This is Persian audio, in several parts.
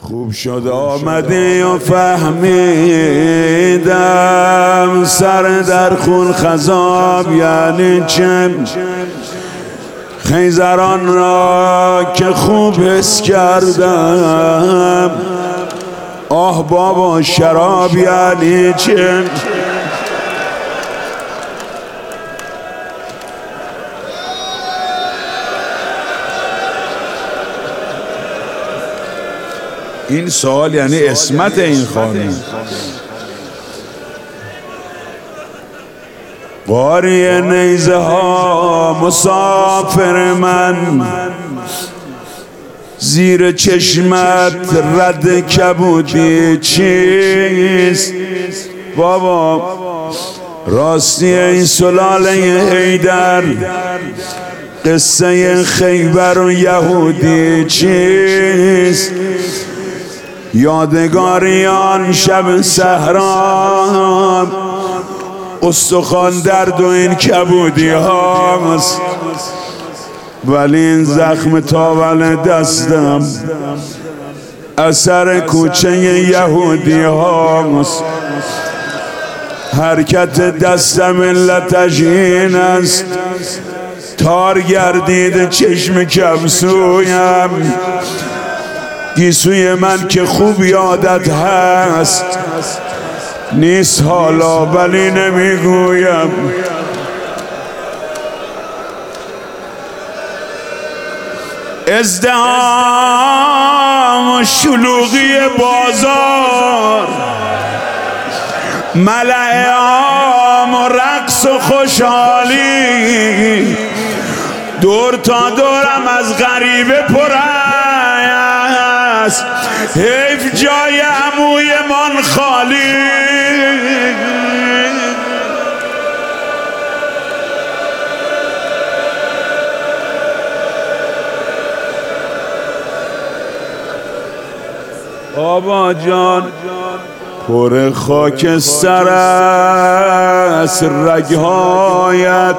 خوب شد آمدی و فهمیدم سر در خون خضاب یعنی چه، خیزران را که خوب حس کردم آه بابا شراب یعنی چه. این سوال یعنی اسمت این خانم. قاری نیزه ها مسافر من، زیر چشمت رد کبودی چیست بابا؟ راستی این سلاله حیدر، قصه خیبر و یهودی چیست؟ یادگاریان شب صحرا، استخوان درد و این کبودی هاست، ولی این زخم تاول دستم اثر کوچه یهودی هاست. حرکت دستم ملتش این است، تار گردید چشم کبسویم. گیسوی من که خوب یادت هست نیست حالا ولی نمیگویم. ازدحام و شلوغی بازار، ملأ عام و رقص و خوشحالی، دور تا دورم از غریبه پر است، حیف جای عموی من خالی. بابا جان پر خاکستر است رگهایت،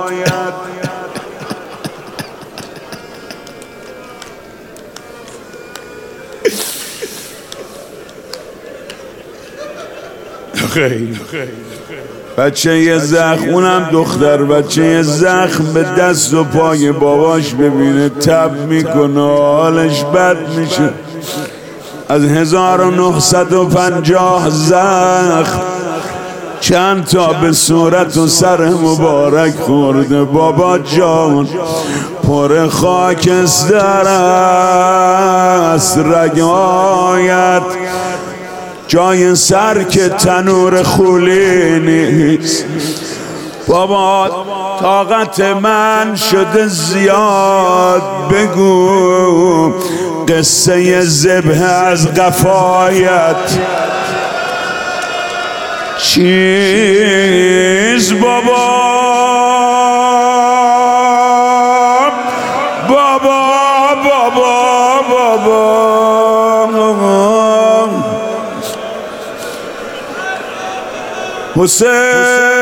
بچه یه زخم، اونم دختر بچه یه زخم به دست و پای باباش ببینه تب میکنه حالش بد میشه. از 1950 زخم چند تا به صورت و سر مبارک خورده. بابا جان پر خاکستر است رگهایت، جای سر که تنور خولی نیست. بابا طاقت من شده زیاد، بگو قصه ذبح از قفایت چیز بابا؟ بابا بابا بابا حسین